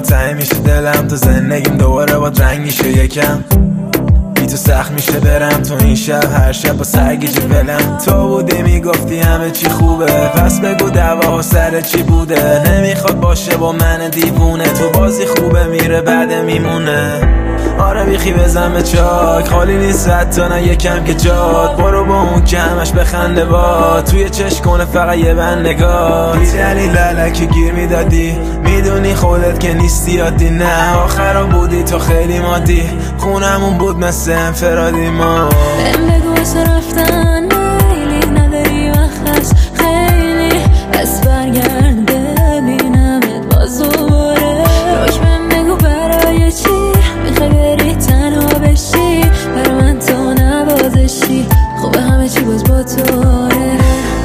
تنگ میشه دلم، تو زندگیم دوباره با رنگ میشه یکم. بی تو سخت میشه برم تو این شب، هر شب با سرگیجه ولم. تو بودی میگفتی همه چی خوبه، پس بگو دعوا سر چی بوده. نمیخواد باشه با من دیوونه، تو بازی خوبه میره بعد میمونه. آره بیخی بزن به چاک، خالی نیست حتی نه یکم که جاد. برو با اون که همش بخنده با، توی چشم کنه فقط یه بند نگاه. بی دلیل لالکی گیر میدادی، میدونی خودت که نیستی عادی. نه آخرا بودی تو خیلی مادی، خونمون بود مثل انفرادی ما. بهم بگو واسه رفتن میلی نداری وقت هست خیلی، پس برگرد ببینمت باز دوباره. روش بهم بگو برای چی میخوای بری تنها بشی، برای من تو نوازشی. خوبه همه چی باز با توره،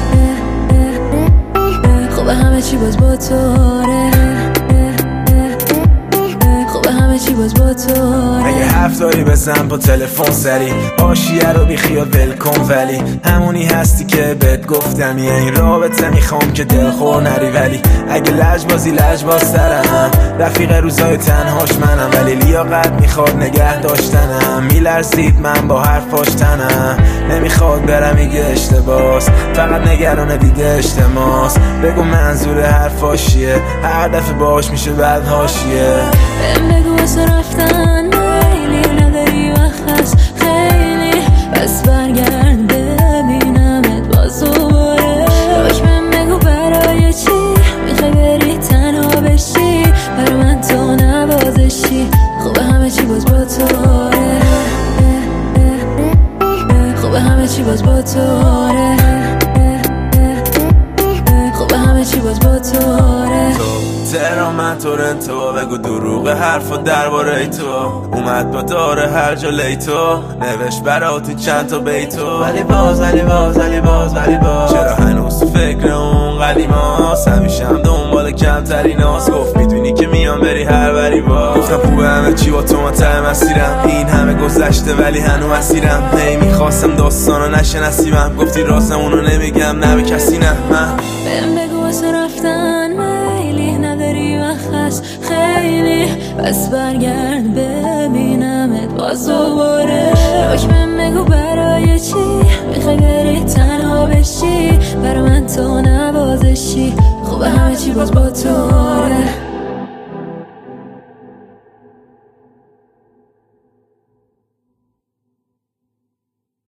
خوبه همه چی باز با توره، خوبه همه چی باز با توره. اگه حرف داری بزن با تلفن سری، حاشیه رو بیخیا ول کن، ولی همونی هستی که بهت گفتم. یه این رابطه میخوام که دلخور نری، ولی اگه لجبازی لجبازترم. رفیق روزای تنهاش منم، ولی لیاقت میخواد نگه داشتنم. میلرزید من با حرفاش تنم، نمیخواد برم میگه اشتباس، فقط نگران دیده اجتماس. بگو منظور حرفاش چیه، هر دفعه باش میشه بعد حاشیه. بهم بگو واسه رفتن میلی نداری وقت هست خیلی، پس برگرد ببینمت باز دوباره. روش بهم بگو برای چی میخوای بری تنها بشی، برای من تو نوازشی. خوبه همه چی باز با توره، خوبه همه چی باز با توره، خوبه همه چی باز با توره. تهران من تورنتو، بگو دروغ حرفا درباره تو. اومد با داره هر جا لیتو، نوشت براتی چند تا بیتو. ولی باز چرا هنوز تو فکر اون قدیماست؟ همیشه هم دنبال کمتریناست. گفت میدونی که میام بری هر بری با. گفتم خوبه همه چی با تو متهم مسیرم، این همه گذشته ولی هنو مسیرم. هی میخواستم داستانو نشه نصیبم، گفتی راستمونو نمیگم نه به کسی نه. من بهم بگو واسه رفتن میلی نداری وقت هست خیلی، پس برگرد ببینمت باز دوباره. روش بهم بگو برای چی میخوای بری تنها بشی، برای من تو نوازشی. خوبه همه چی باز با تو.